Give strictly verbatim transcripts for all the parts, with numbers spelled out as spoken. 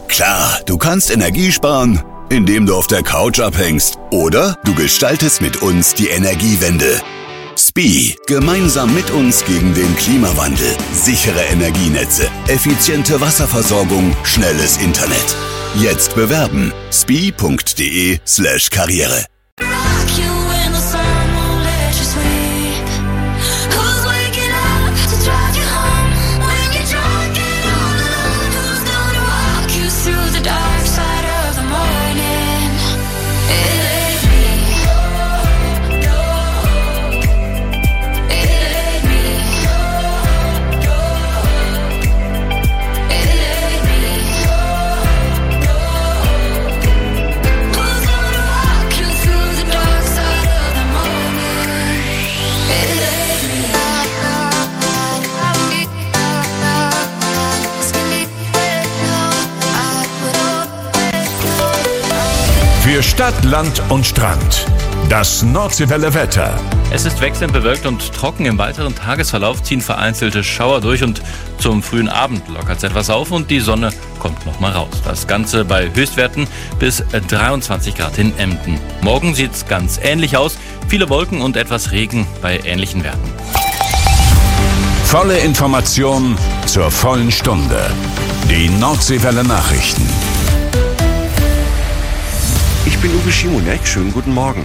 Klar, du kannst Energie sparen, indem du auf der Couch abhängst. Oder du gestaltest mit uns die Energiewende. S P I, gemeinsam mit uns gegen den Klimawandel. Sichere Energienetze, effiziente Wasserversorgung, schnelles Internet. Jetzt bewerben. spi.de slash Karriere. Für Stadt, Land und Strand. Das Nordseewelle Wetter. Es ist wechselnd bewölkt und trocken. Im weiteren Tagesverlauf ziehen vereinzelte Schauer durch und zum frühen Abend lockert es etwas auf und die Sonne kommt noch mal raus. Das Ganze bei Höchstwerten bis dreiundzwanzig Grad in Emden. Morgen sieht es ganz ähnlich aus. Viele Wolken und etwas Regen bei ähnlichen Werten. Volle Information zur vollen Stunde. Die Nordseewelle Nachrichten. Ich bin Uwe Schimonek, schönen guten Morgen.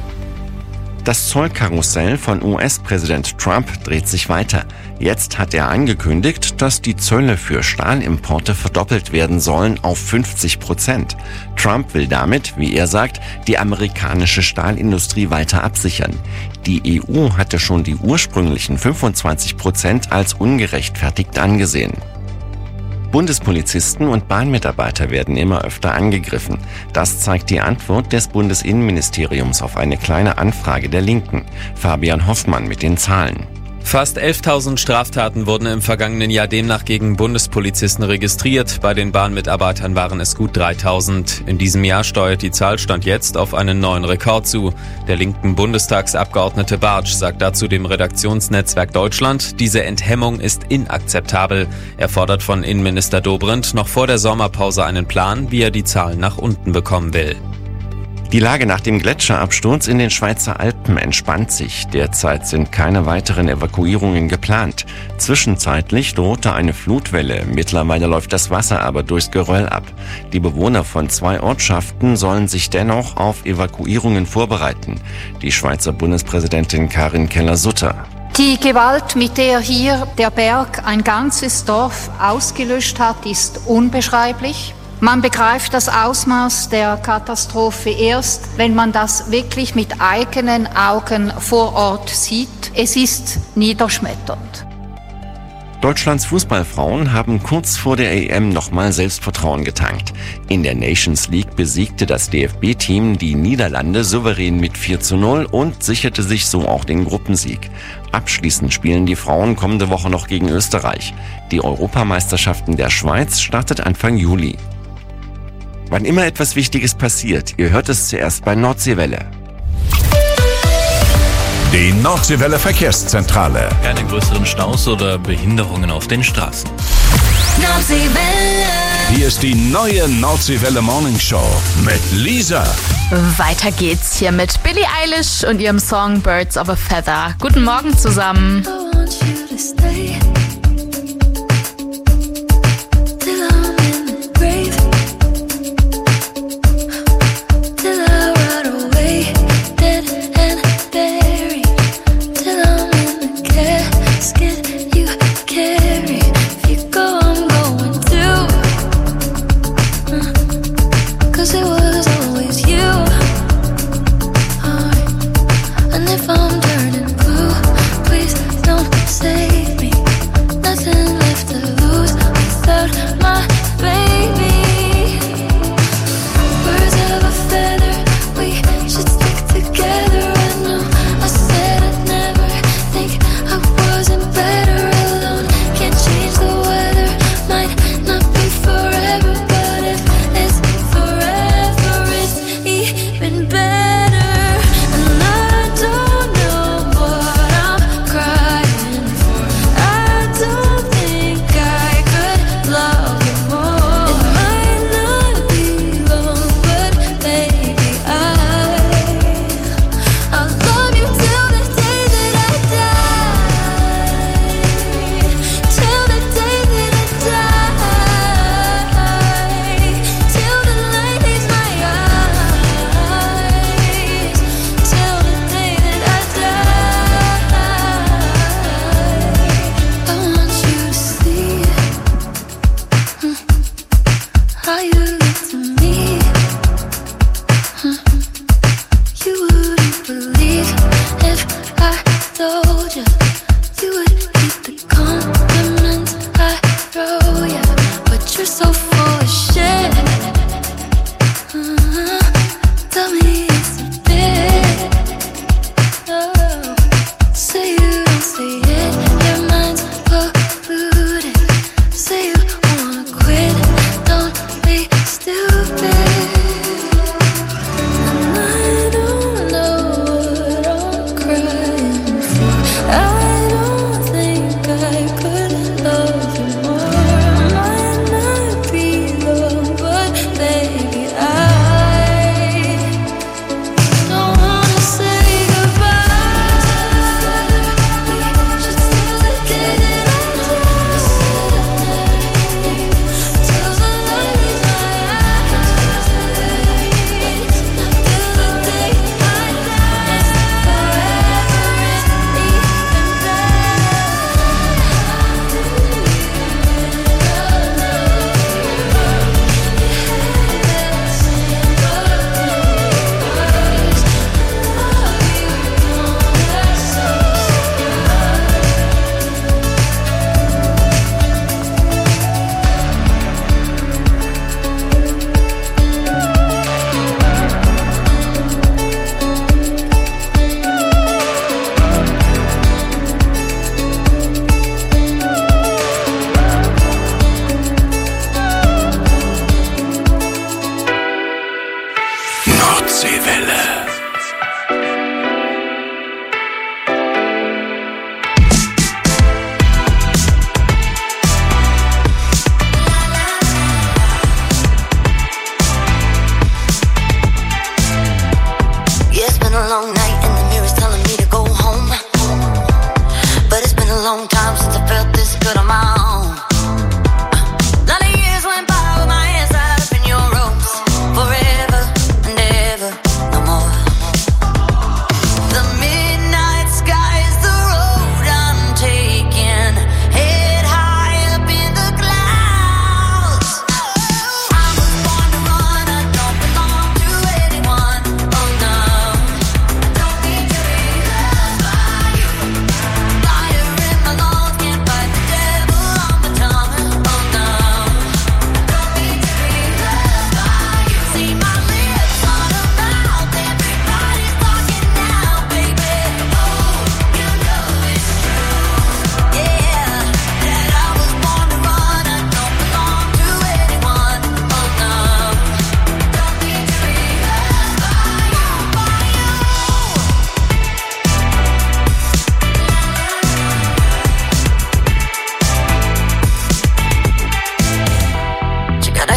Das Zollkarussell von U S-Präsident Trump dreht sich weiter. Jetzt hat er angekündigt, dass die Zölle für Stahlimporte verdoppelt werden sollen auf fünfzig Prozent. Trump will damit, wie er sagt, die amerikanische Stahlindustrie weiter absichern. Die E U hatte schon die ursprünglichen fünfundzwanzig Prozent als ungerechtfertigt angesehen. Bundespolizisten und Bahnmitarbeiter werden immer öfter angegriffen. Das zeigt die Antwort des Bundesinnenministeriums auf eine kleine Anfrage der Linken. Fabian Hoffmann mit den Zahlen. Fast elftausend Straftaten wurden im vergangenen Jahr demnach gegen Bundespolizisten registriert. Bei den Bahnmitarbeitern waren es gut dreitausend. In diesem Jahr steuert die Zahl Stand jetzt auf einen neuen Rekord zu. Der linken Bundestagsabgeordnete Bartsch sagt dazu dem Redaktionsnetzwerk Deutschland, diese Enthemmung ist inakzeptabel. Er fordert von Innenminister Dobrindt noch vor der Sommerpause einen Plan, wie er die Zahlen nach unten bekommen will. Die Lage nach dem Gletscherabsturz in den Schweizer Alpen entspannt sich. Derzeit sind keine weiteren Evakuierungen geplant. Zwischenzeitlich drohte eine Flutwelle. Mittlerweile läuft das Wasser aber durchs Geröll ab. Die Bewohner von zwei Ortschaften sollen sich dennoch auf Evakuierungen vorbereiten. Die Schweizer Bundespräsidentin Karin Keller-Sutter. Die Gewalt, mit der hier der Berg ein ganzes Dorf ausgelöscht hat, ist unbeschreiblich. Man begreift das Ausmaß der Katastrophe erst, wenn man das wirklich mit eigenen Augen vor Ort sieht. Es ist niederschmetternd. Deutschlands Fußballfrauen haben kurz vor der E M nochmal Selbstvertrauen getankt. In der Nations League besiegte das D F B-Team die Niederlande souverän mit vier zu null und sicherte sich so auch den Gruppensieg. Abschließend spielen die Frauen kommende Woche noch gegen Österreich. Die Europameisterschaften der Schweiz startet Anfang Juli. Wann immer etwas Wichtiges passiert, ihr hört es zuerst bei Nordseewelle. Die Nordseewelle Verkehrszentrale. Keine größeren Staus oder Behinderungen auf den Straßen. Nordseewelle. Hier ist die neue Nordseewelle Morning Show mit Lisa. Weiter geht's hier mit Billie Eilish und ihrem Song Birds of a Feather. Guten Morgen zusammen. If I'm turning blue, please don't save me.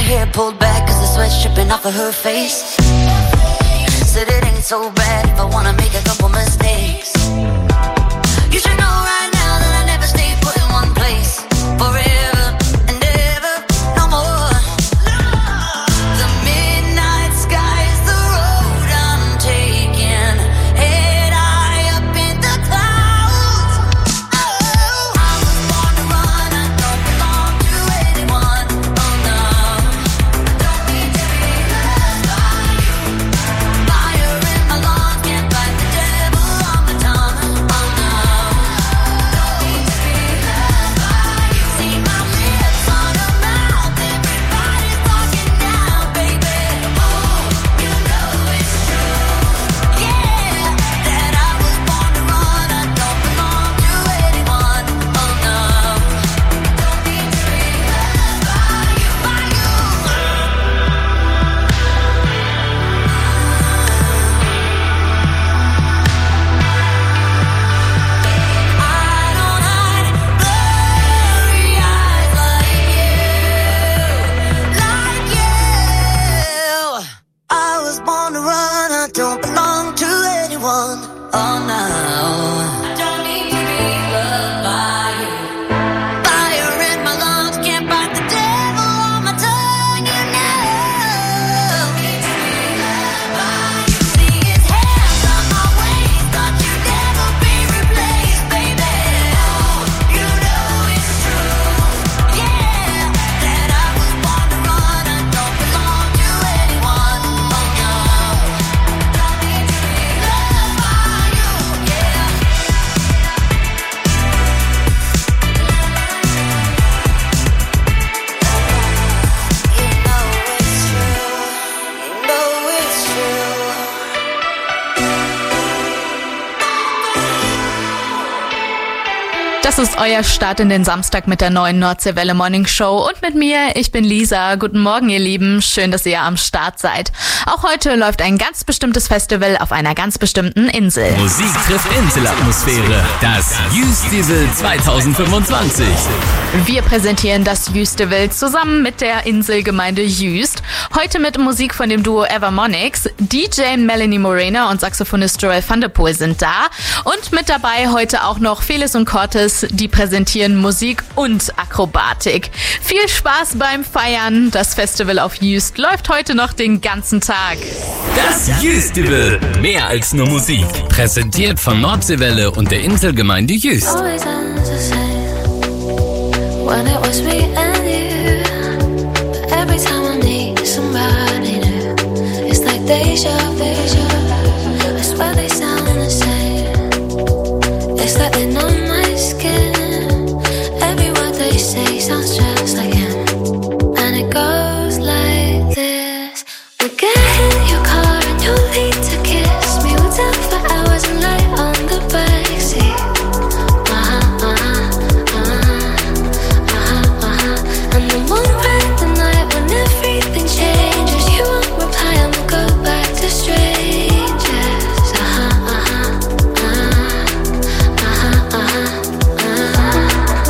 hair pulled back cause the sweat's dripping off of her face. Said it ain't so bad if I wanna make a couple mistakes. You should know right now that I never stay put in one place forever and ever, no more. The midnight sky is the road I'm taking, head high up in the clouds. Oh, I was born to run, I don't belong to anyone. Oh no, don't need to be loved by you. Fire in my lungs, can't fight the devil on my tongue. Oh no, don't need to be loved by you. See my lips on a mouth, everybody's talking now, baby. Oh, you know it's true, yeah, that I was born to run, I don't belong to anyone. Oh no, don't need to be loved by you, by you. I don't hide blurry eyes like you, like you. I was born to run, I don't belong to anyone. Oh no, I don't need to be loved by you. Fire in my lungs, can't fight the devil on my tongue, you know. Don't need to be loved by you. See his hands on my waist, thought you'd never be replaced, baby. Oh, you know it's true, yeah, that I was born to run, I don't belong to anyone. Oh no, don't need to be loved by you, yeah. You know it's true, you know it's true. Das ist euer Start in den Samstag mit der neuen Nordseewelle Morning Show und mit mir, ich bin Lisa. Guten Morgen, ihr Lieben. Schön, dass ihr am Start seid. Auch heute läuft ein ganz bestimmtes Festival auf einer ganz bestimmten Insel. Musik trifft Inselatmosphäre. Das Jüstival zwanzig fünfundzwanzig. Wir präsentieren das Jüstival zusammen mit der Inselgemeinde Jüst. Heute mit Musik von dem Duo Evermonics. D J Melanie Morena und Saxophonist Joel van der Poel sind da. Und mit dabei heute auch noch Felis und Cortes, die präsentieren Musik und Akrobatik. Viel Spaß beim Feiern. Das Festival auf Jüst läuft heute noch den ganzen Tag. Das Jüstival. Mehr als nur Musik. Präsentiert von Nordseewelle und der Inselgemeinde Jüst. Always ends the same when it was me and you. But every time I need somebody new, it's like deja vu. I swear they sound the same. It's like they know my skin. Every word they say sounds just like him. And it goes like this. We'll get in your car and you'll need to kiss me. We'll talk for hours and lie on the backseat. Uh-huh, uh-huh, uh-huh, uh-huh, uh-huh. And then we'll ride the night when everything changes. You won't reply and we'll go back to strangers. Uh-huh, uh-huh, uh-huh, uh-huh, uh-huh.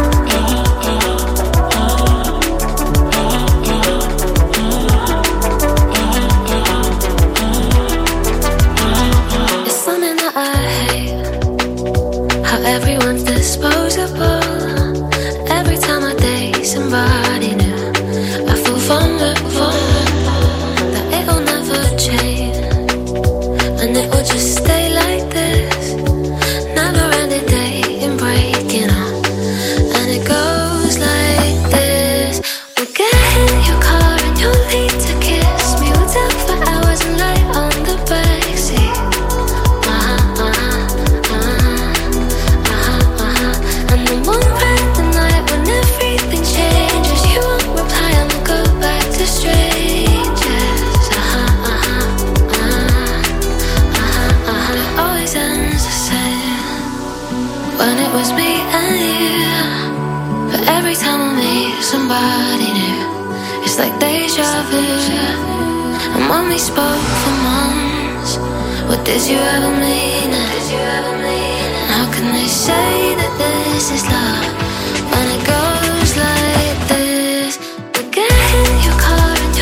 It's something that I hate, how everyone's disposable. Every time I date somebody new, I feel vulnerable, that it'll never change, and it will just stay like this. Never ending dating break, you know. And it goes like this. We'll get in your car and you'll need to kiss me. We'll talk for hours and lie on the backseat. Uh-huh, uh-huh, uh-huh, uh-huh, uh-huh. And then we'll ride the night when everything changes. You won't reply and we'll go back to strangers. Uh-huh, uh-huh, uh-huh, uh-huh, uh-huh. It always ends the same when it was me and you. But every time I meet somebody new, it's like deja vu. And when we spoke for months, what did you ever mean? And how can they say that this is love when it goes like this? We'll get in your car and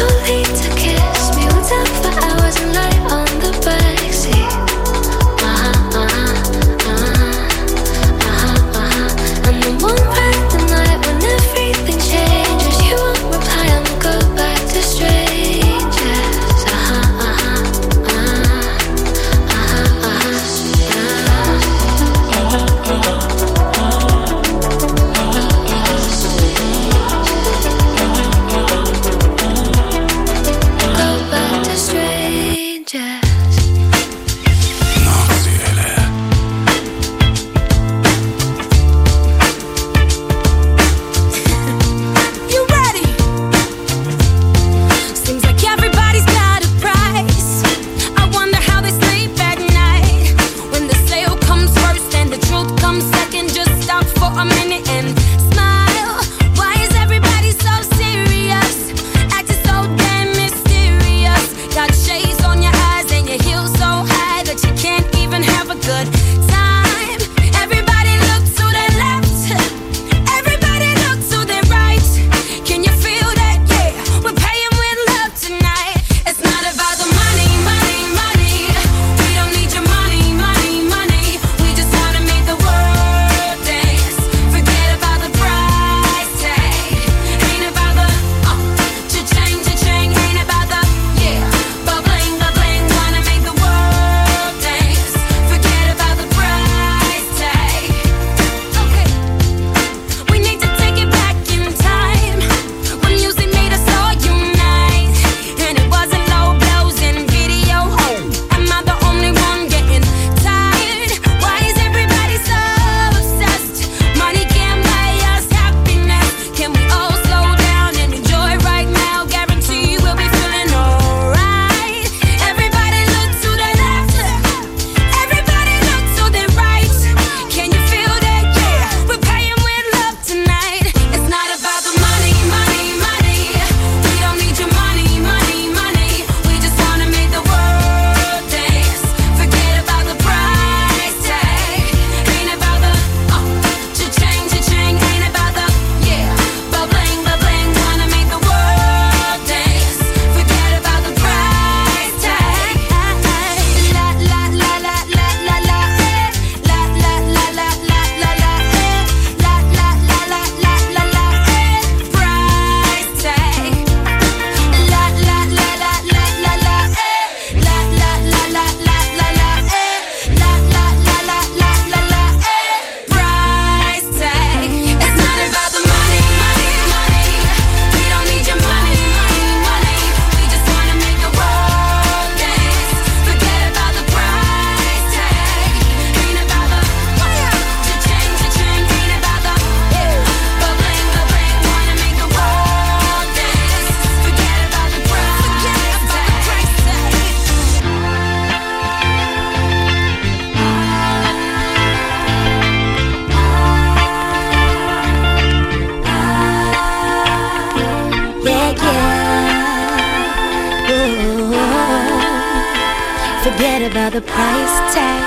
forget about the price tag.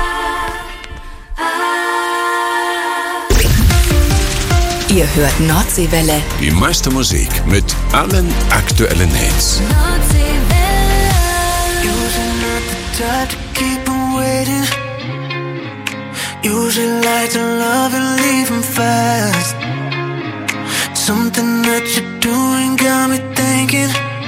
Ihr hört Nordseewelle. Die meiste Musik mit allen aktuellen Hits. Usually like to love and leave them fast. Something that you're doing got me thinking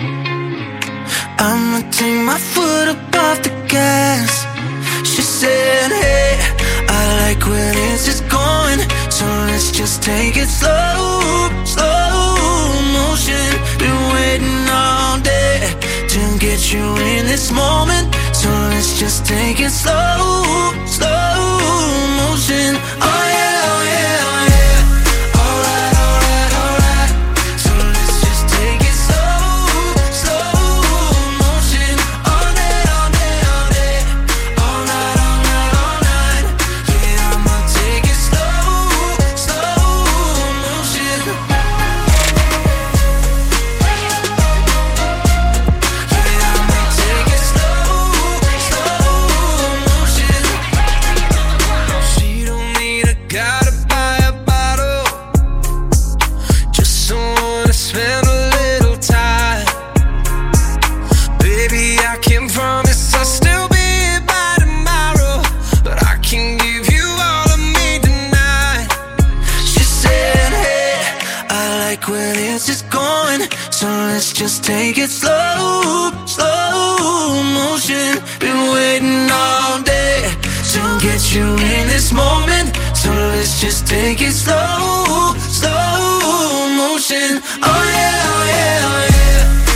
I'ma take my foot up off the gas. She said, hey, I like when it's just going, so let's just take it slow, slow motion. Been waiting all day to get you in this moment, so let's just take it slow, slow motion. Oh yeah, oh yeah, oh yeah. Just take it slow, slow motion. Been waiting all day to get you in this moment, so let's just take it slow, slow motion. Oh yeah, oh yeah, oh yeah.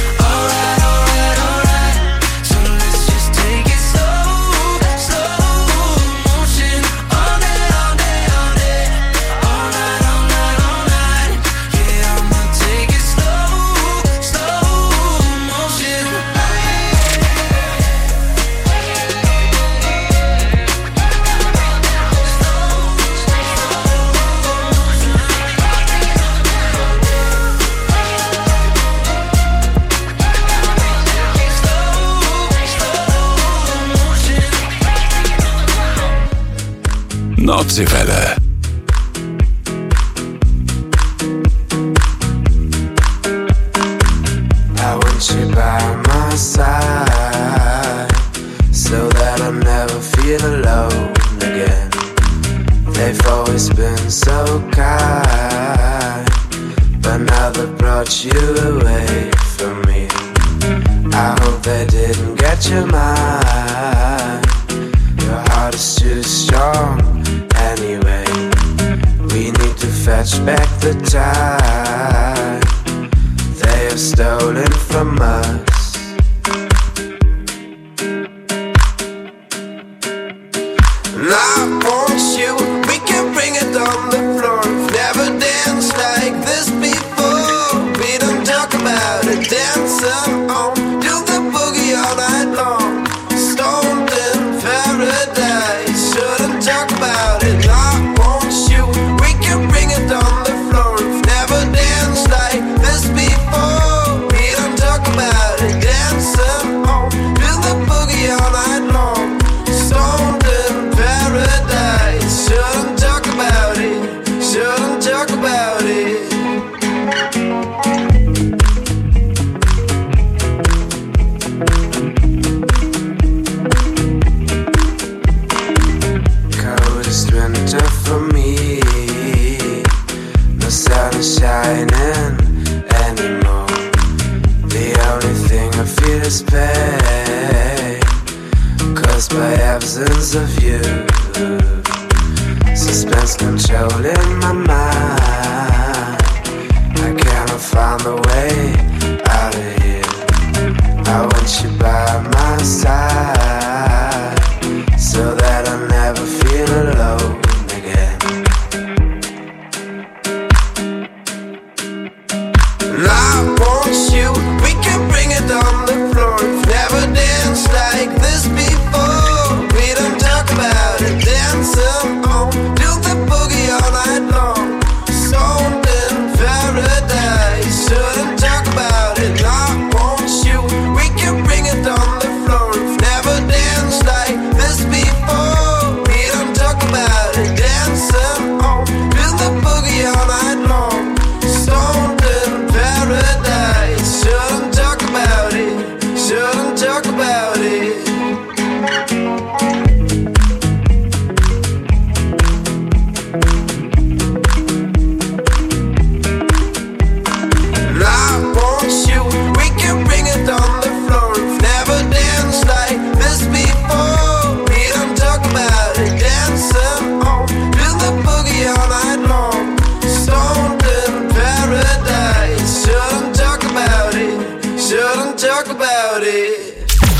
Nordseewelle. I want you by my side, so that I never feel alone again. They've always been so kind, but now they brought you away from me. I hope they didn't get your mind. Your heart is too strong anyway. We need to fetch back the time they have stolen from us. And I want you, we can bring it on the floor. We've never danced like this before. We don't talk about it, dancing on, do the boogie all night long. Stoned in paradise, shouldn't talk about it. I want you, we can bring it on the floor. We've never danced like this before. We don't talk about it, dancing on, do the boogie all night long. Stoned in paradise, shouldn't talk about it, shouldn't talk about it. Coldest winter for me, no sun is shining anymore. The only thing I feel is pain, caused by absence of you. Suspense controlling my mind, I cannot find the way out of here. I want you by my side, so that I never feel alone again. And I want you, we can bring it on the floor. We've never danced like this before. We don't talk about it, dancing on, do the boogie all night long. Stoned in paradise, shouldn't talk about it. I want you, we can bring it on the floor. We've talk about it.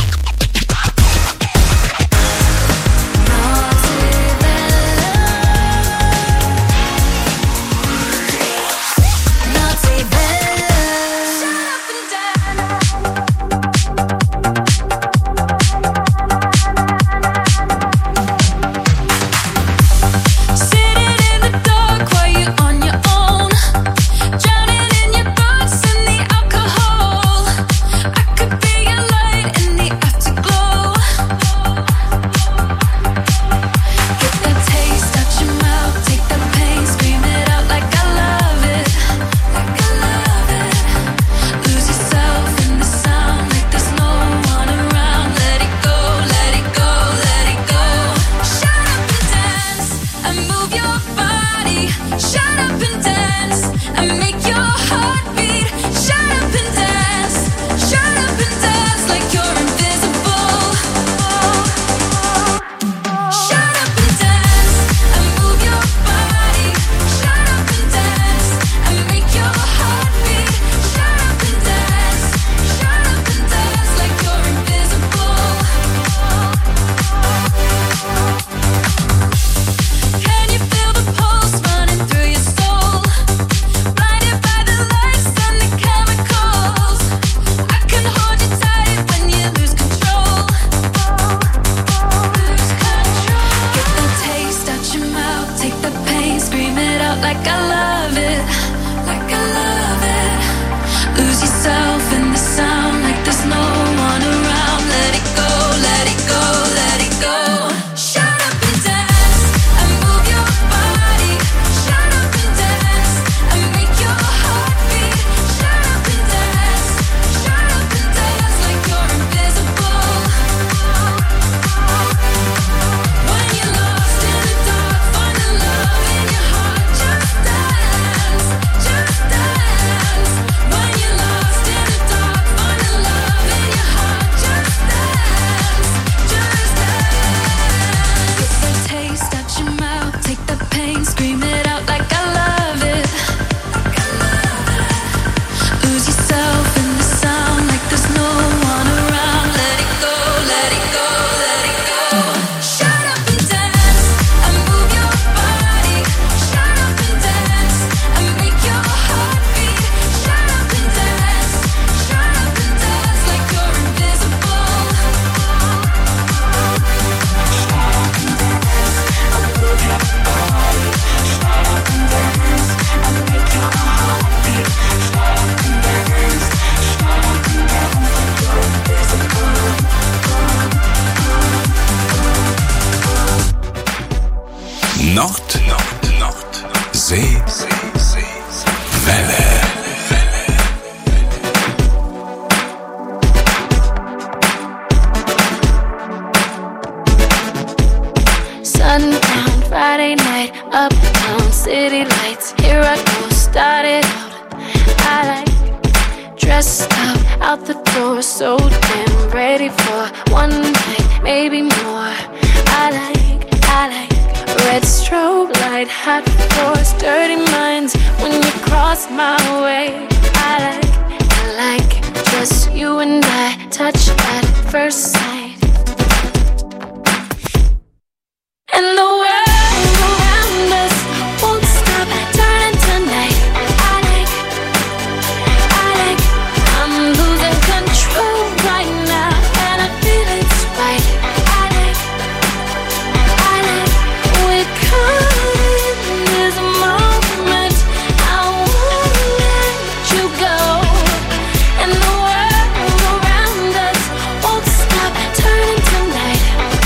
Nord, Nord, Nord. See, See, See. Welle. Sundown, Friday night, uptown, city lights. Here I go, started out. I like dressed up, out the door, so damn ready for one night, maybe more. I like, I like red strobe light, hot floors, dirty minds. When you cross my way, I like, I like just you and I, touch at first sight. And the world around us won't stop turning tonight. I like, I like, I'm losing control right now, and I feel it's right. I like, I like, we're caught in this moment. I won't let you go. And the world around us won't stop turning tonight.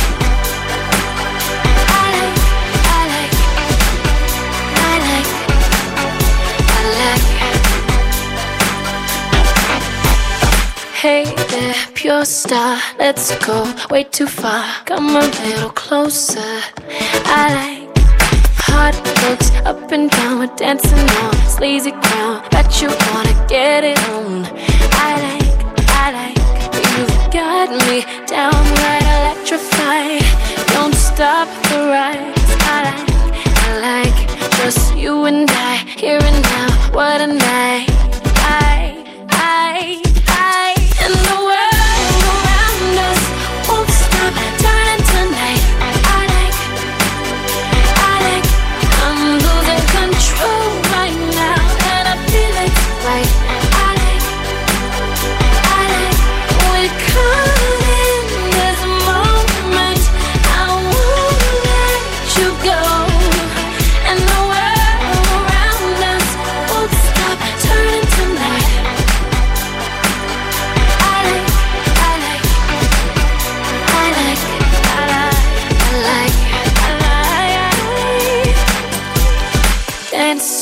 Hey there, pure star, let's go way too far. Come a little closer. I like hot looks up and down, we're dancing on sleazy ground. Bet you wanna get it on. I like, I like, you've got me downright electrified. Don't stop the rise. I like, I like, just you and I, here and now. What a night. I, I, I, and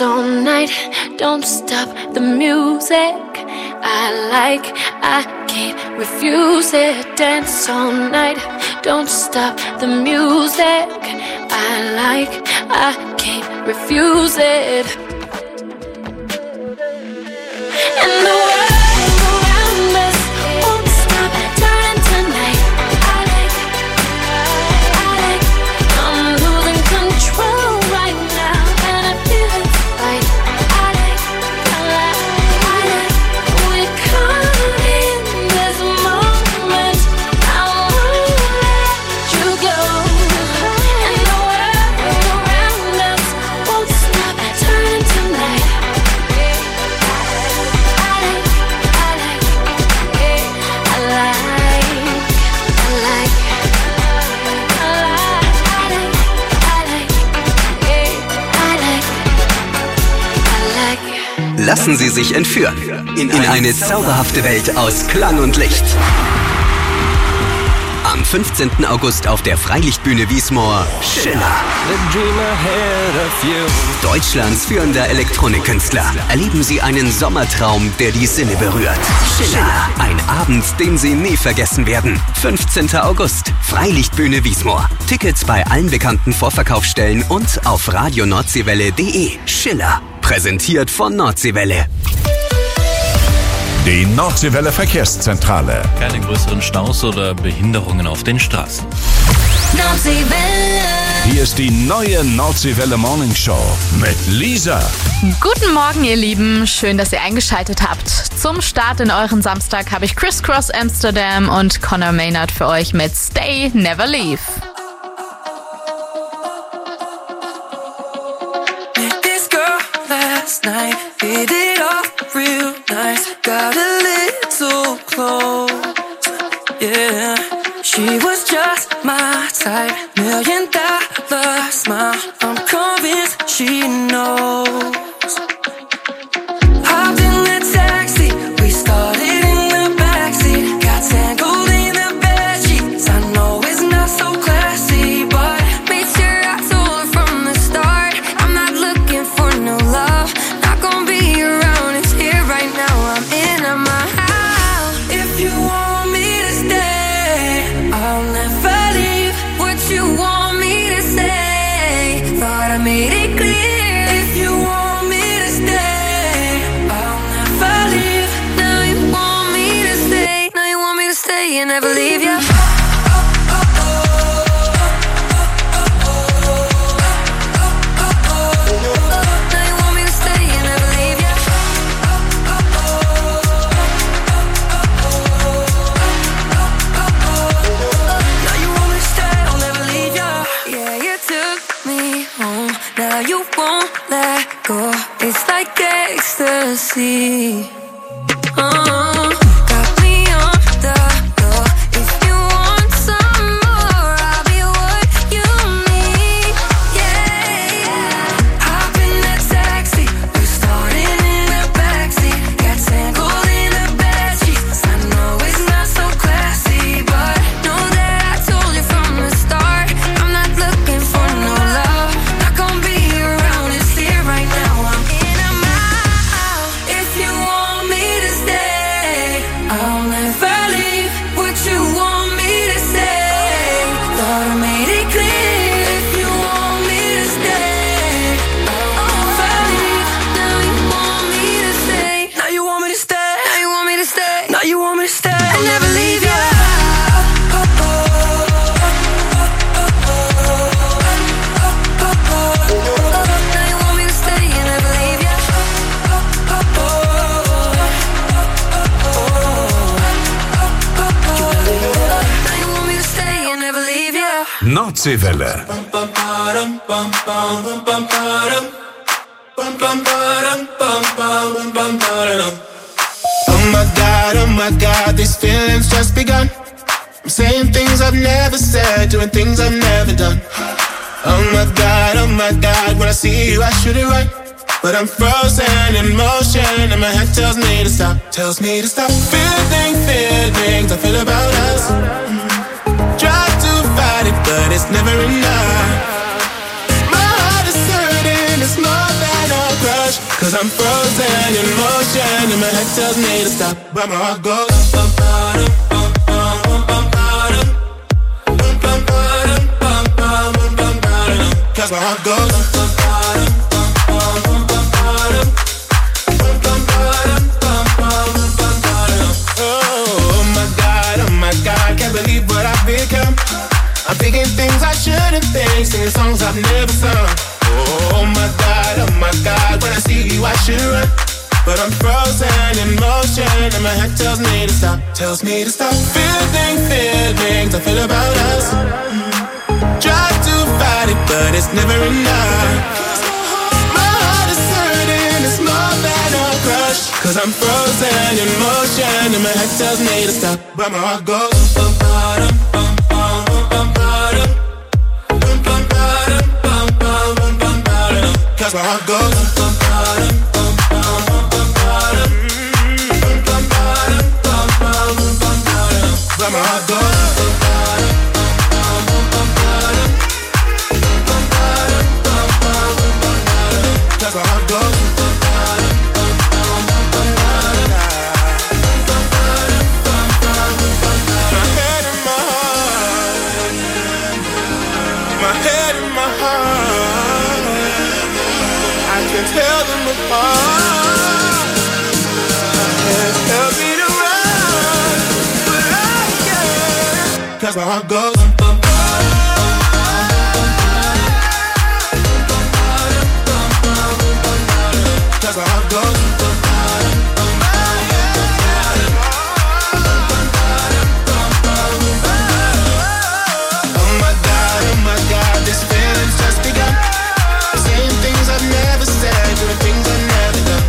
dance all night, don't stop the music. I like, I can't refuse it. Dance all night, don't stop the music. I like, I can't refuse it. And the world around us won't stop turning tonight. I like, I like, I'm losing control right now, and I feel it's right. I like, I like, I like, we're caught in this moment. I won't let you go. And the world around us won't stop turning tonight. Lassen Sie sich entführen in eine zauberhafte Welt aus Klang und Licht. Am fünfzehnten August auf der Freilichtbühne Wiesmoor Schiller. Deutschlands führender Elektronikkünstler. Erleben Sie einen Sommertraum, der die Sinne berührt. Schiller. Ein Abend, den Sie nie vergessen werden. fünfzehnten August. Freilichtbühne Wiesmoor. Tickets bei allen bekannten Vorverkaufsstellen und auf radio nordseewelle punkt de. Schiller. Präsentiert von Nordseewelle. Die Nordseewelle Verkehrszentrale. Keine größeren Staus oder Behinderungen auf den Straßen. Nordseewelle. Hier ist die neue Nordseewelle Morning Show mit Lisa. Guten Morgen, ihr Lieben. Schön, dass ihr eingeschaltet habt. Zum Start in euren Samstag habe ich Criss Cross Amsterdam und Conor Maynard für euch mit Stay, Never Leave. Night, hit it off real nice. Got a little close, yeah. She was just my type, million dollar smile. I'm convinced she knows. Hopped in the taxi, we started in the backseat. Got tangled in the bedsheets. I know it's not so classy, but made sure I told her from the start I'm not looking for no love. Gonna be around, it's here right now. I'm in at my house. If you want me to stay, I'll never leave. What you want me to say? Thought I made it clear. If you want me to stay, I'll never leave. Now you want me to stay. Now you want me to stay and never leave you. You won't let go. It's like ecstasy. Uh, got me on the floor. If you want some more, I'll be what you need. Yeah, yeah. Hop in that taxi, we started in the backseat. Got tangled in the bedsheets. I know it's not so classy, but know that I told you from the start I'm not looking for no love. Not gonna be right now, I'm in a mile. If you want me to stay, I'll never leave. What you want me to say? Thought I made it clear. If you want me to stay, I'll never leave. Now you want me to stay. Now you want me to stay. Now you want me to stay. Now you want me to stay. I'll never leave you. Nordseewelle. Oh my God, oh my God, these feelings just begun. I'm saying things I've never said, doing things I've never done. Oh my God, oh my God, when I see you I shoot it right, but I'm frozen in motion and my head tells me to stop, tells me to stop. Feeling, feelings I feel about us. Try to fight it, but it's never enough. My heart is hurting, it's more than a cry. Cause I'm frozen in motion and my head tells me to stop, but my heart goes bum, bum, bum, bum, bum, bum, bum, bum, bum, bum, bum, bum, cause my heart goes bum, bum, bum, bum, bum, bum, bum, oh my God, oh my God, can't believe what I've become. I'm thinking things I shouldn't think, singing songs I've never sung. Oh my God, oh my God, when I see you I should run, but I'm frozen in motion and my head tells me to stop, tells me to stop. Feeling, feelings I feel about us. Try to fight it, but it's never enough. My heart is hurting, it's more than a crush. Cause I'm frozen in motion and my head tells me to stop, but my heart goes bum, bum, bum, bum, bum, bum, bum. Cause my heart goes bum, bum, bum, bum, bum, bum, bum, bum, bum, bum, but my heart goes bum, bum, bum, bum, bum, cause my heart goes bum, bum, bum, bum, my head and my heart, my head and my heart, I can tell them apart. I can't help me to run, but I can't. Cause my heart goes bum, bum, bum, cause my heart goes bum, bum, oh my God, oh my God, this feeling's just begun. Saying things I've never said, doing things I've never done.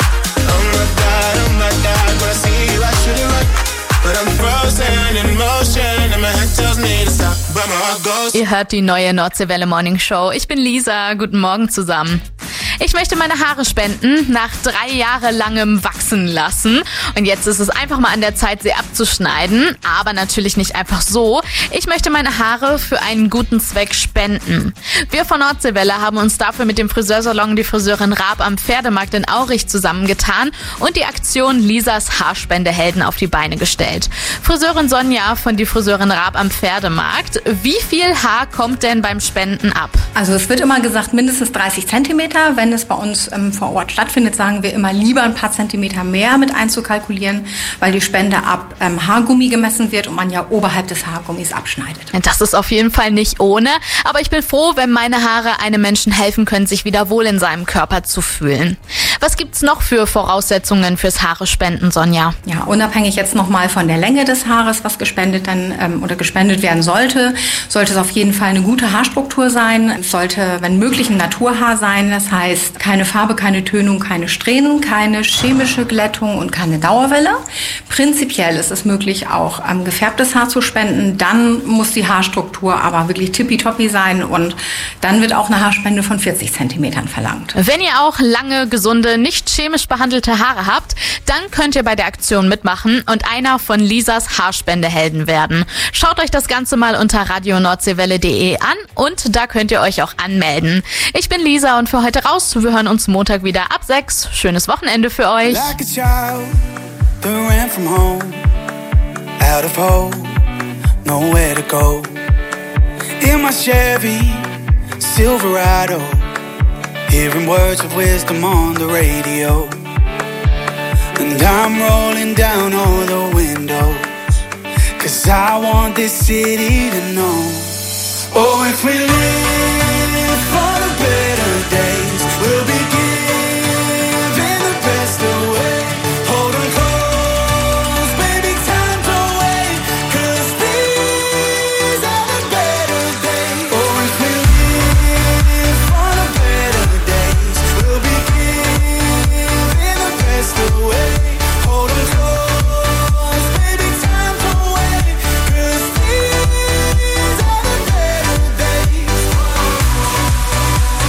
Oh my God, oh my God, when I see you I should've run, but I'm frozen in motion and my head tells me to stop, but my heart goes. Ihr hört die neue Nordseewelle Morning Show. Ich bin Lisa, guten Morgen zusammen. Ich möchte meine Haare spenden, nach drei Jahre langem wachsen lassen. Und jetzt ist es einfach mal an der Zeit, sie abzuschneiden. Aber natürlich nicht einfach so. Ich möchte meine Haare für einen guten Zweck spenden. Wir von Nordseewelle haben uns dafür mit dem Friseursalon Die Friseurin Raab am Pferdemarkt in Aurich zusammengetan und die Aktion Lisas Haarspendehelden auf die Beine gestellt. Friseurin Sonja von Die Friseurin Raab am Pferdemarkt. Wie viel Haar kommt denn beim Spenden ab? Also es wird immer gesagt, mindestens dreißig Zentimeter. Wenn es bei uns ähm, vor Ort stattfindet, sagen wir immer lieber ein paar Zentimeter mehr mit einzukalkulieren, weil die Spende ab ähm, Haargummi gemessen wird und man ja oberhalb des Haargummis abschneidet. Das ist auf jeden Fall nicht ohne, aber ich bin froh, wenn meine Haare einem Menschen helfen können, sich wieder wohl in seinem Körper zu fühlen. Was gibt's noch für Voraussetzungen fürs Haare spenden, Sonja? Ja, unabhängig jetzt nochmal von der Länge des Haares, was gespendet dann ähm, oder gespendet werden sollte, sollte es auf jeden Fall eine gute Haarstruktur sein. Es sollte, wenn möglich, ein Naturhaar sein. Das heißt, keine Farbe, keine Tönung, keine Strähnen, keine chemische Glättung und keine Dauerwelle. Prinzipiell ist es möglich, auch ähm, gefärbtes Haar zu spenden. Dann muss die Haarstruktur aber wirklich tippitoppi sein und dann wird auch eine Haarspende von vierzig Zentimetern verlangt. Wenn ihr auch lange, gesunde, nicht chemisch behandelte Haare habt, dann könnt ihr bei der Aktion mitmachen und einer von Lisas Haarspendehelden werden. Schaut euch das Ganze mal unter radio nordseewelle punkt de an und da könnt ihr euch auch anmelden. Ich bin Lisa und für heute raus. Wir hören uns Montag wieder ab sechs. Schönes Wochenende für euch. Like a child that ran from home, out of hope, nowhere to go. In my Chevy Silverado, hearing words of wisdom on the radio. And I'm rolling down all the windows, 'cause I want this city to know. Oh, if we live for the better days, we'll be giving the best away. Hold on close, baby, time to wait, 'cause these are the better days. Oh, if we live for the better days, we'll be giving the best away. Hold on close, baby, time to wait, 'cause these are the better days.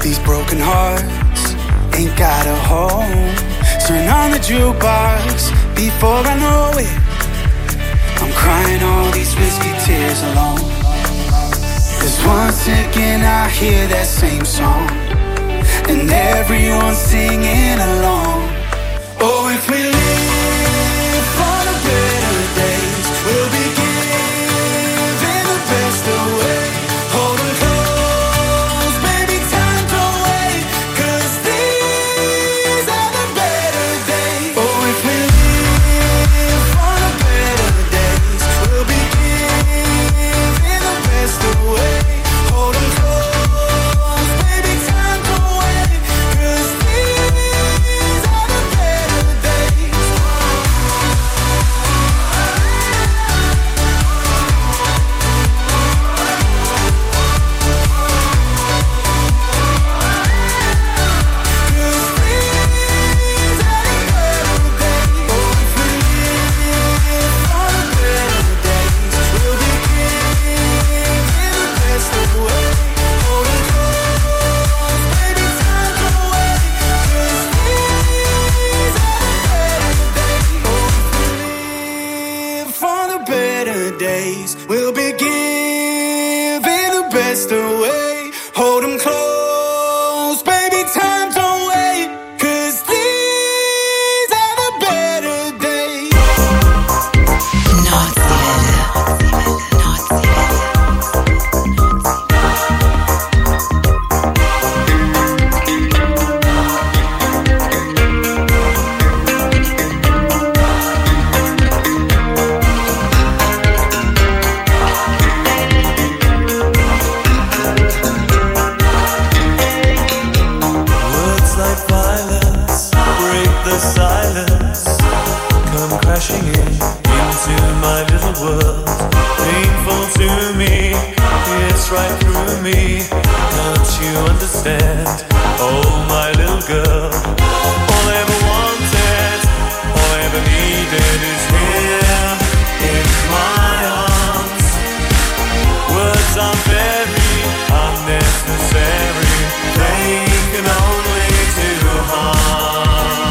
these broken hearts ain't got a home. Turn on the jukebox before I know it. I'm crying all these whiskey tears alone. 'Cause once again I hear that same song, and everyone's singing along. Oh, if we live for the better days, we'll be giving the best away. Hold 'em close, baby, time don't wait, 'cause these are the better days. Oh, if we live for the better days, we'll be giving the best away. Hold 'em close, baby, time don't wait, 'cause these are the better days. For the better days, we'll be giving the best away. Hold 'em close, baby, time don't wait, 'cause these are the better days. Words like violence break the silence, come crashing in into my little world. Painful to me, it's right through me. Don't you understand? Oh, my little girl. All I ever wanted, all I ever needed is here in my arms. Words are very unnecessary, they can only do harm.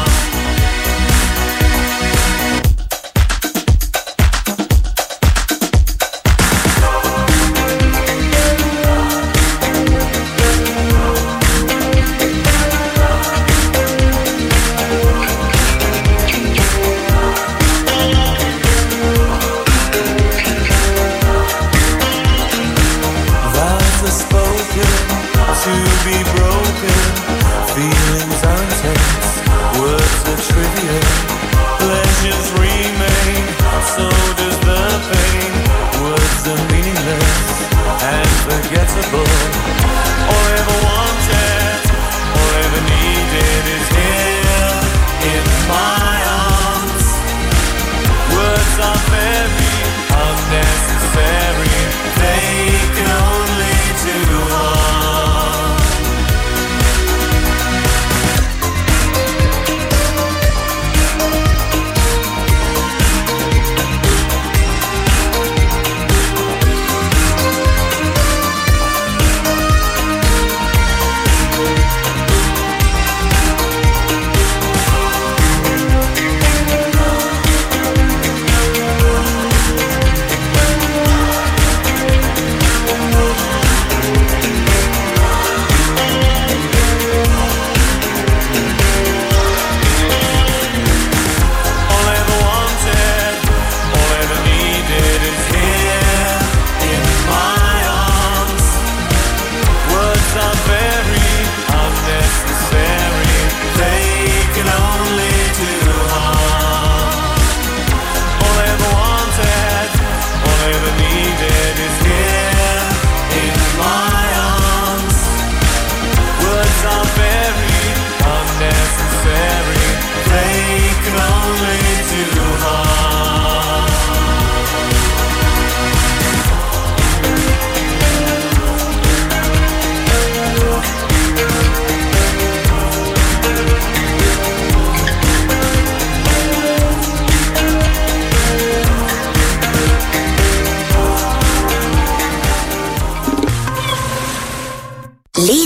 Vows are spoken to be broken. Feelings are intense, words are trivial. Pleasures remain, so does the pain. Words are meaningless and forgettable. All I ever wanted, all I ever needed is here in my arms. Words are very unnecessary, they can only do harm.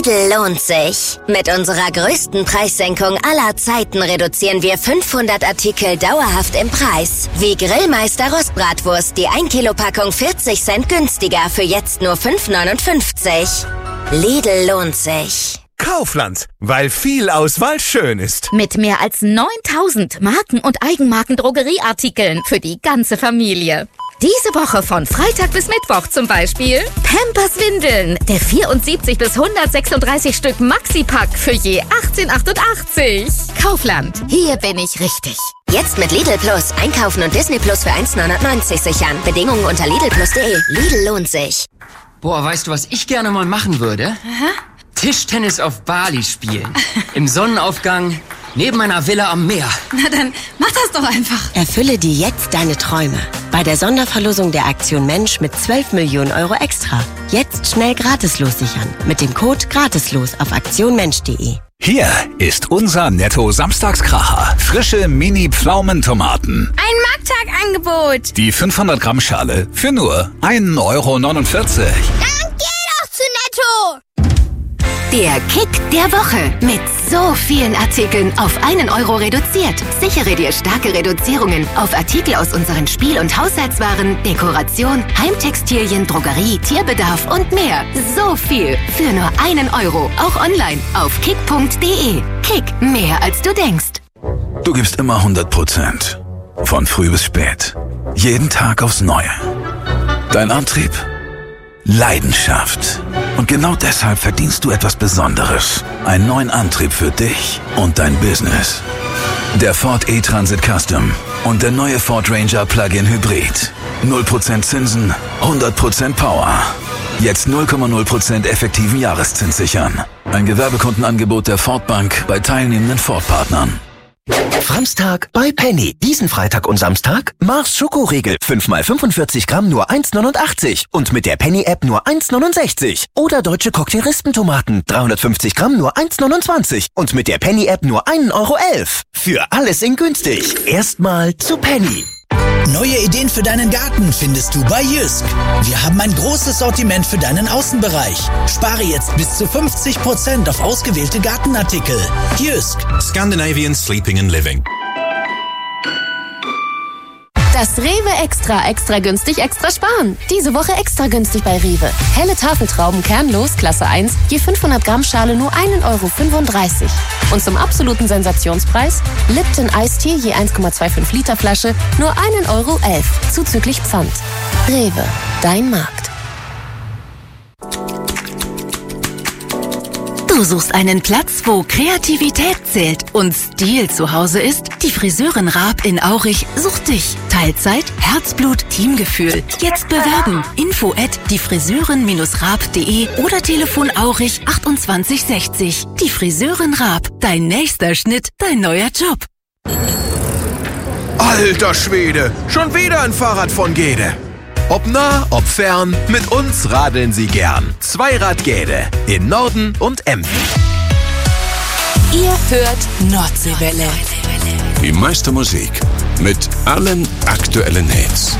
Lidl lohnt sich. Mit unserer größten Preissenkung aller Zeiten reduzieren wir fünfhundert Artikel dauerhaft im Preis. Wie Grillmeister Rostbratwurst, die ein Kilo Packung vierzig Cent günstiger für jetzt nur fünf neunundfünfzig. Lidl lohnt sich. Kaufland, weil viel Auswahl schön ist. Mit mehr als neuntausend Marken- und Eigenmarken-Drogerieartikeln für die ganze Familie. Diese Woche von Freitag bis Mittwoch zum Beispiel Pampers Windeln, der vierundsiebzig bis hundertsechsunddreißig Stück Maxi-Pack für je achtzehn achtundachtzig. Kaufland, hier bin ich richtig. Jetzt mit Lidl Plus. Einkaufen und Disney Plus für eins neunundneunzig sichern. Bedingungen unter lidl plus punkt de. Lidl lohnt sich. Boah, weißt du, was ich gerne mal machen würde? Aha. Tischtennis auf Bali spielen. Im Sonnenaufgang, neben einer Villa am Meer. Na dann, mach das doch einfach. Erfülle dir jetzt deine Träume. Bei der Sonderverlosung der Aktion Mensch mit zwölf Millionen Euro extra. Jetzt schnell gratislos sichern. Mit dem Code gratislos auf aktionmensch punkt de. Hier ist unser Netto-Samstagskracher. Frische Mini-Pflaumentomaten. Ein Markttagangebot. Die fünfhundert Gramm Schale für nur ein Euro neunundvierzig. Dann geh doch zu Netto. Der Kick der Woche mit so vielen Artikeln auf einen Euro reduziert. Sichere dir starke Reduzierungen auf Artikel aus unseren Spiel- und Haushaltswaren, Dekoration, Heimtextilien, Drogerie, Tierbedarf und mehr. So viel für nur einen Euro. Auch online auf kick punkt de. Kick, mehr als du denkst. Du gibst immer hundert Prozent. Von früh bis spät. Jeden Tag aufs Neue. Dein Antrieb? Leidenschaft. Und genau deshalb verdienst du etwas Besonderes. Einen neuen Antrieb für dich und dein Business. Der Ford E-Transit Custom und der neue Ford Ranger Plug-in Hybrid. null Prozent Zinsen, hundert Prozent Power. Jetzt null Komma null Prozent effektiven Jahreszins sichern. Ein Gewerbekundenangebot der Ford Bank bei teilnehmenden Ford-Partnern. Franztag bei Penny. Diesen Freitag und Samstag Mars Schokoriegel. fünf mal fünfundvierzig Gramm nur eins neunundachtzig. Und mit der Penny-App nur eins neunundsechzig. Oder deutsche Cocktail-Rispentomaten. dreihundertfünfzig Gramm nur eins neunundzwanzig. Und mit der Penny-App nur ein Euro elf. Für alles in günstig. Erstmal zu Penny. Neue Ideen für deinen Garten findest du bei Jysk. Wir haben ein großes Sortiment für deinen Außenbereich. Spare jetzt bis zu fünfzig Prozent auf ausgewählte Gartenartikel. Jysk. Scandinavian Sleeping and Living. Das Rewe Extra, extra günstig, extra sparen. Diese Woche extra günstig bei Rewe. Helle Tafeltrauben kernlos, Klasse eins, je fünfhundert Gramm Schale nur ein Euro fünfunddreißig. Und zum absoluten Sensationspreis Lipton Eistee je eins Komma fünfundzwanzig Liter Flasche nur ein Euro elf, zuzüglich Pfand. Rewe, dein Markt. Du suchst einen Platz, wo Kreativität zählt und Stil zu Hause ist? Die Friseurin Raab in Aurich sucht dich. Teilzeit, Herzblut, Teamgefühl. Jetzt bewerben. Info at diefriseurin raab punkt de oder Telefon Aurich achtundzwanzig sechzig. Die Friseurin Raab. Dein nächster Schnitt, dein neuer Job. Alter Schwede, schon wieder ein Fahrrad von Gede. Ob nah, ob fern, mit uns radeln Sie gern. Zweirad Gede in Norden und Emden. Ihr hört Nordseewelle. Die meiste Musik mit allen aktuellen Hits.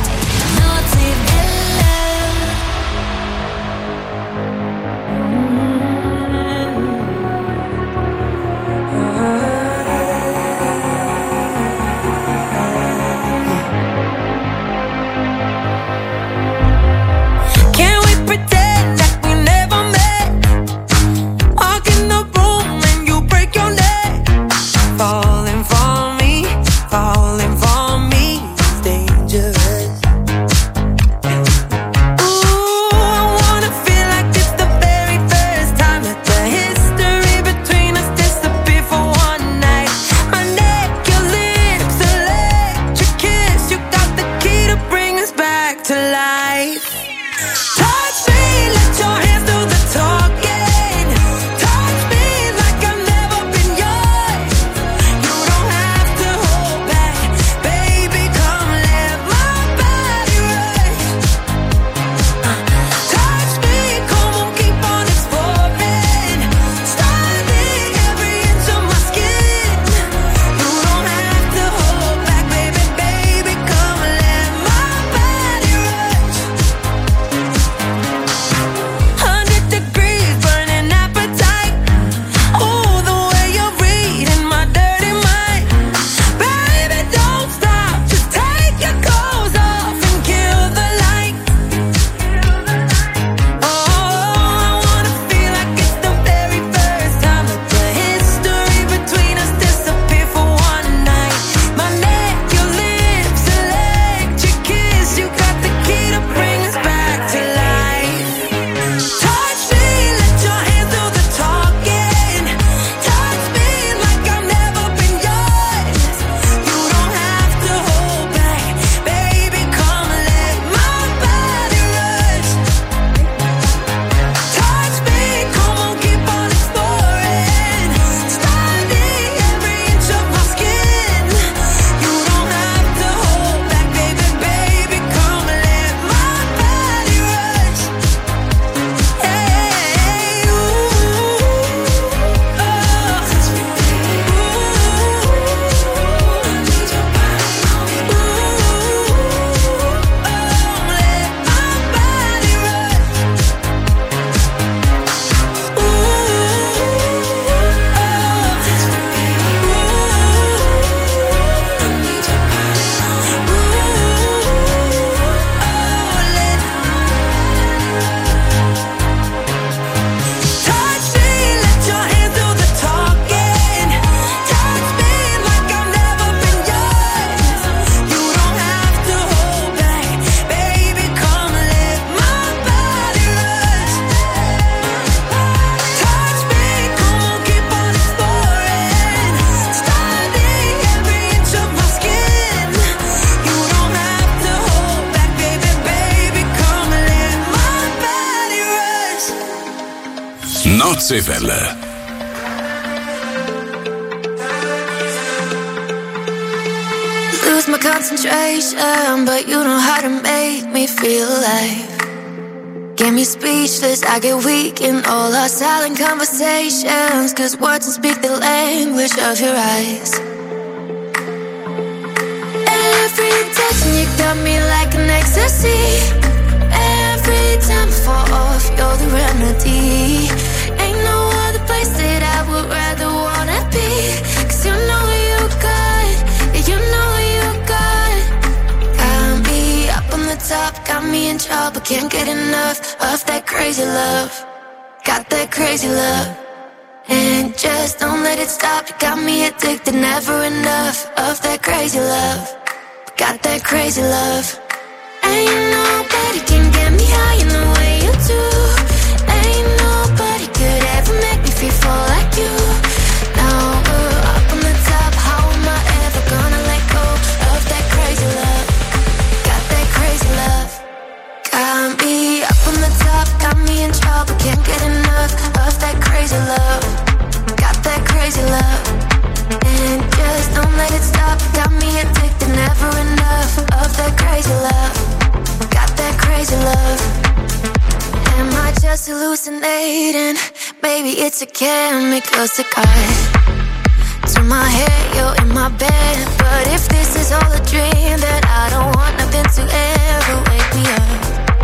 Nordseewelle. Lose my concentration, but you know how to make me feel alive. Get me speechless, I get weak in all our silent conversations, cause words don't speak the language of your eyes. Every touch you got me like an ecstasy. Every time I fall off, you're the remedy. Ain't no other place that I would rather wanna be, cause you know you got, you know you got. Got me up on the top, got me in trouble, can't get enough of that crazy love. Got that crazy love, and just don't let it stop. You got me addicted, never enough of that crazy love. Got that crazy love. Ain't nobody can get me high in the way you do. Ain't nobody could ever make me feel full like you. Now we're up on the top, how am I ever gonna let go of that crazy love? Got that crazy love. Got me up on the top, got me in trouble, can't get enough of that crazy love. Got that crazy love, and just don't let it stop. Got me addicted, never enough of that crazy love. Got that crazy love. Am I just hallucinating? Maybe it's a chemical cigar. To my head, you're in my bed. But if this is all a dream, then I don't want nothing to ever wake me up.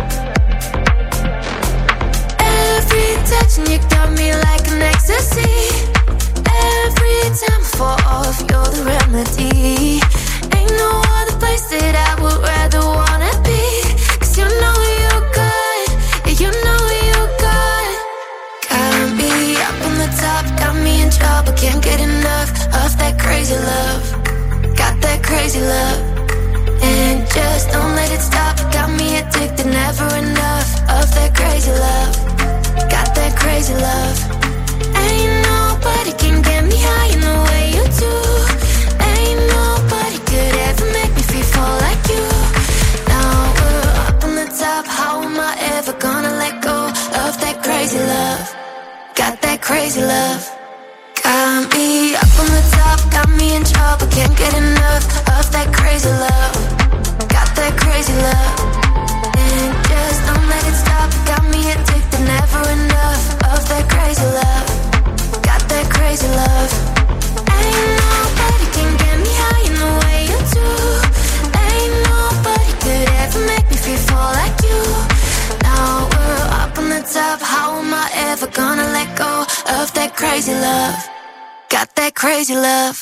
Every touch and you got me like an ecstasy. Every time I fall off, you're the remedy. Ain't no other place that I would rather wanna be, cause you know you got, you know you got. Got me up on the top, got me in trouble, can't get enough of that crazy love. Got that crazy love, and just don't let it stop. Got me addicted, never enough of that crazy love. Got that crazy love. Ain't nobody can get me high in the way you do. Ain't nobody could ever make me feel full like you. Now we're up on the top, how am I ever gonna let go of that crazy love? Got that crazy love. Got me up on the top, got me in trouble, can't get enough of that crazy love. Got that crazy love, and just don't let it stop. Got me addicted, never enough of that crazy love. Got that crazy love. Ain't nobody can get me high in the way you do. Ain't nobody could ever make me feel full like you. Now we're up on the top, how am I ever gonna let go of that crazy love? Got that crazy love.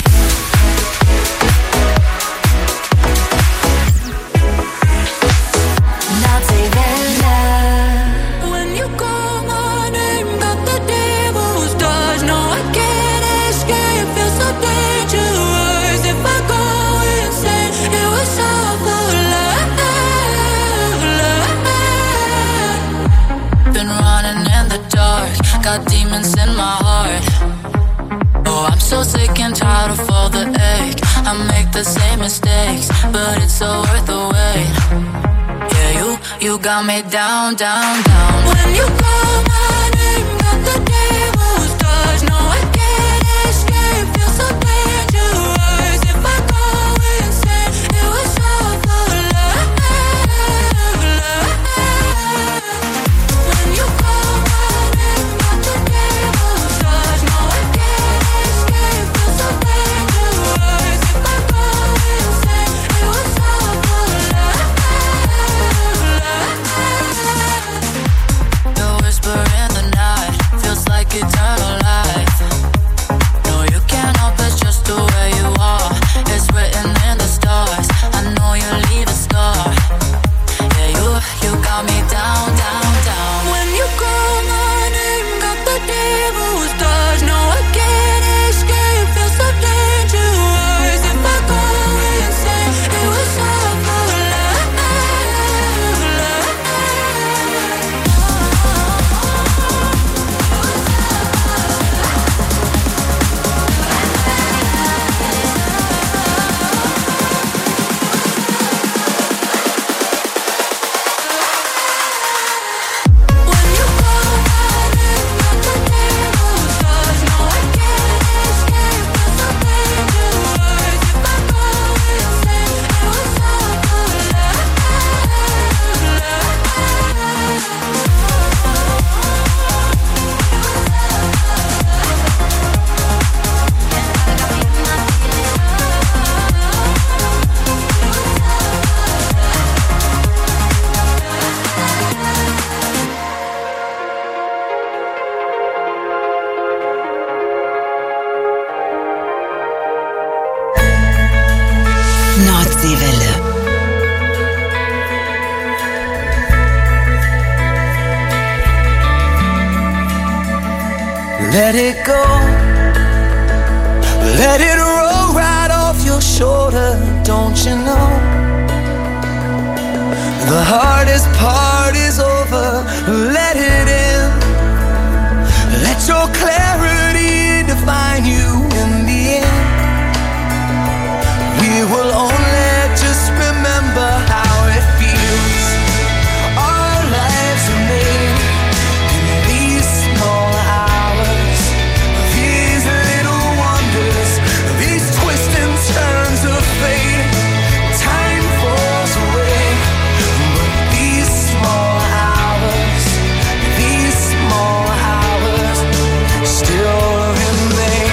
When you call my name, got the devil's touch. No, I can't escape, feels so dangerous. If I go insane, it was all for love, love. Been running in the dark, got demons in my heart. Oh, I'm so sick and tired of all the ache. I make the same mistakes, but it's so worth the wait. Yeah, you, you got me down, down, down. When you call my name, got the devil's touch. No, I can't escape, feel so dangerous. If I go insane, it was all for love, love. When you call my name, got the devil's touch. No, I can't escape, feel so dangerous. If I go insane, it was all for love. The whisper in the Nordseewelle. Let it go. Let it roll right off your shoulder, don't you know? The hardest part is over. Let it in. Let your clarity define you in the end. We will only just remember how it feels. Our lives are made in these small hours, these little wonders, these twists and turns of fate. Time falls away, but these small hours, these small hours still remain.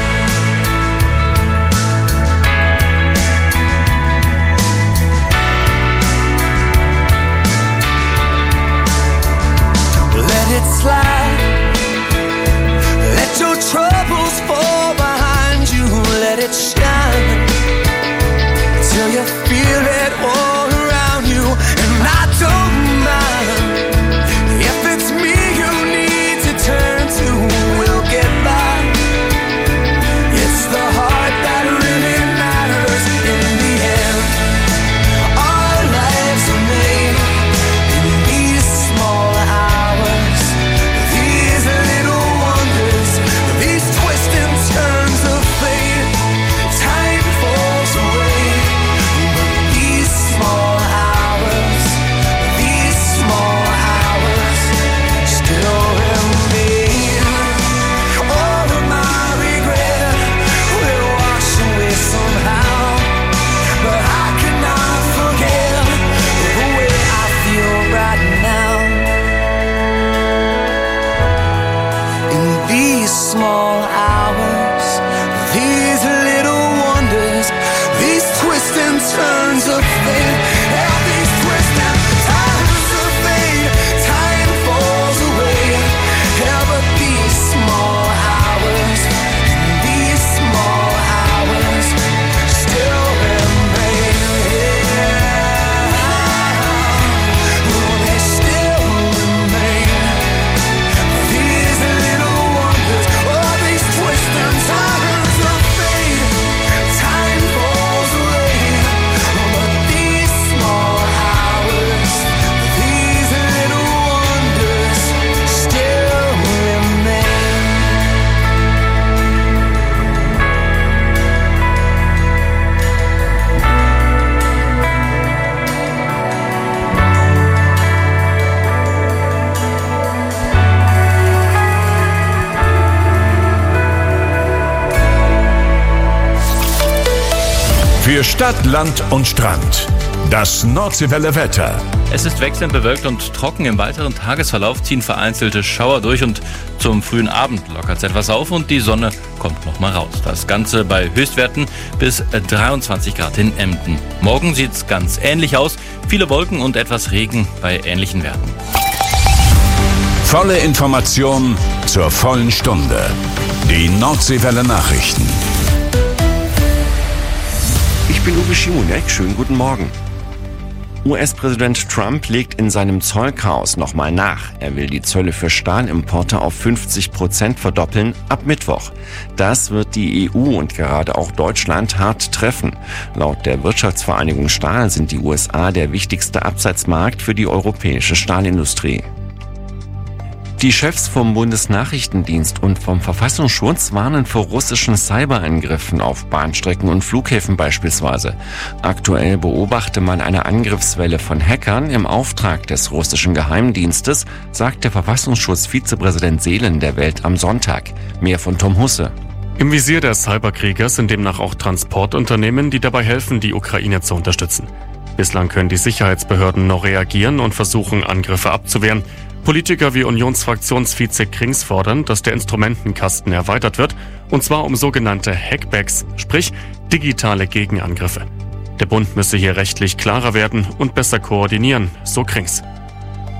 Let it slide. Let your troubles fall behind you. Let it shine till you feel it all around you. And I don't mind if it's me you need to turn to. We'll get by. It's the heart that really matters in the end. Our lives are made in these small hours, these little wonders, these twists and turns of fate. Time falls away, but these small hours, these small hours still remain. All of my regret will wash away somehow, but I cannot forget the way I feel right now. In these small hours, these little wonders, these twists and turns of fate, yeah, these twists and turns of fate. Time falls away, yeah, but these small hours, these small hours still remain. Oh, they still remain. These little wonders, oh, these twists and turns of fate. Time falls away, but these small hours, these little wonders still remain. Für Stadt, Land und Strand. Das Nordseewelle Wetter. Es ist wechselnd bewölkt und trocken. Im weiteren Tagesverlauf ziehen vereinzelte Schauer durch und zum frühen Abend lockert es etwas auf und die Sonne kommt noch mal raus. Das Ganze bei Höchstwerten bis dreiundzwanzig Grad in Emden. Morgen sieht es ganz ähnlich aus. Viele Wolken und etwas Regen bei ähnlichen Werten. Volle Information zur vollen Stunde. Die Nordseewelle Nachrichten. Ich bin Uwe Schimonek, schönen guten Morgen. U S-Präsident Trump legt in seinem Zollchaos nochmal nach. Er will die Zölle für Stahlimporte auf fünfzig Prozent verdoppeln ab Mittwoch. Das wird die E U und gerade auch Deutschland hart treffen. Laut der Wirtschaftsvereinigung Stahl sind die U S A der wichtigste Absatzmarkt für die europäische Stahlindustrie. Die Chefs vom Bundesnachrichtendienst und vom Verfassungsschutz warnen vor russischen Cyberangriffen auf Bahnstrecken und Flughäfen beispielsweise. Aktuell beobachte man eine Angriffswelle von Hackern im Auftrag des russischen Geheimdienstes, sagt der Verfassungsschutz-Vizepräsident Seelen der Welt am Sonntag. Mehr von Tom Husse. Im Visier der Cyberkrieger sind demnach auch Transportunternehmen, die dabei helfen, die Ukraine zu unterstützen. Bislang können die Sicherheitsbehörden noch reagieren und versuchen, Angriffe abzuwehren. Politiker wie Unionsfraktionsvize Krings fordern, dass der Instrumentenkasten erweitert wird, und zwar um sogenannte Hackbacks, sprich digitale Gegenangriffe. Der Bund müsse hier rechtlich klarer werden und besser koordinieren, so Krings.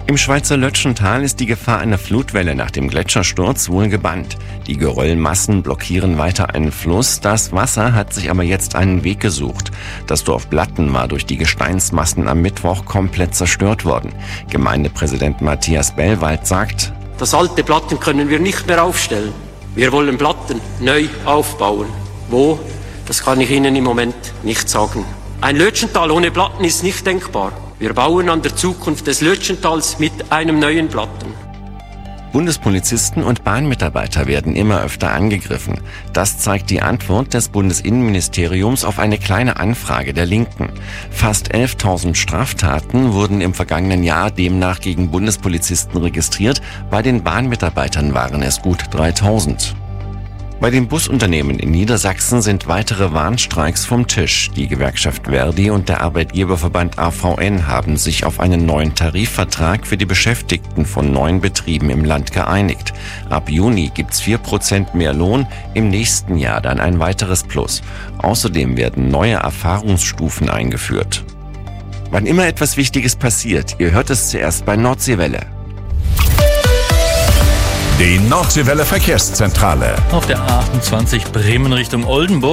Im Schweizer Lötschental ist die Gefahr einer Flutwelle nach dem Gletschersturz wohl gebannt. Die Geröllmassen blockieren weiter einen Fluss, das Wasser hat sich aber jetzt einen Weg gesucht. Das Dorf Blatten war durch die Gesteinsmassen am Mittwoch komplett zerstört worden. Gemeindepräsident Matthias Bellwald sagt: Das alte Blatten können wir nicht mehr aufstellen. Wir wollen Blatten neu aufbauen. Wo? Das kann ich Ihnen im Moment nicht sagen. Ein Lötschental ohne Blatten ist nicht denkbar. Wir bauen an der Zukunft des Lötschentals mit einem neuen Blatten. Bundespolizisten und Bahnmitarbeiter werden immer öfter angegriffen. Das zeigt die Antwort des Bundesinnenministeriums auf eine kleine Anfrage der Linken. Fast elftausend Straftaten wurden im vergangenen Jahr demnach gegen Bundespolizisten registriert. Bei den Bahnmitarbeitern waren es gut dreitausend. Bei den Busunternehmen in Niedersachsen sind weitere Warnstreiks vom Tisch. Die Gewerkschaft Verdi und der Arbeitgeberverband A V N haben sich auf einen neuen Tarifvertrag für die Beschäftigten von neun Betrieben im Land geeinigt. Ab Juni gibt's vier Prozent mehr Lohn, im nächsten Jahr dann ein weiteres Plus. Außerdem werden neue Erfahrungsstufen eingeführt. Wann immer etwas Wichtiges passiert, ihr hört es zuerst bei Nordseewelle. Die Nordseewelle Verkehrszentrale. Auf der A achtundzwanzig Bremen Richtung Oldenburg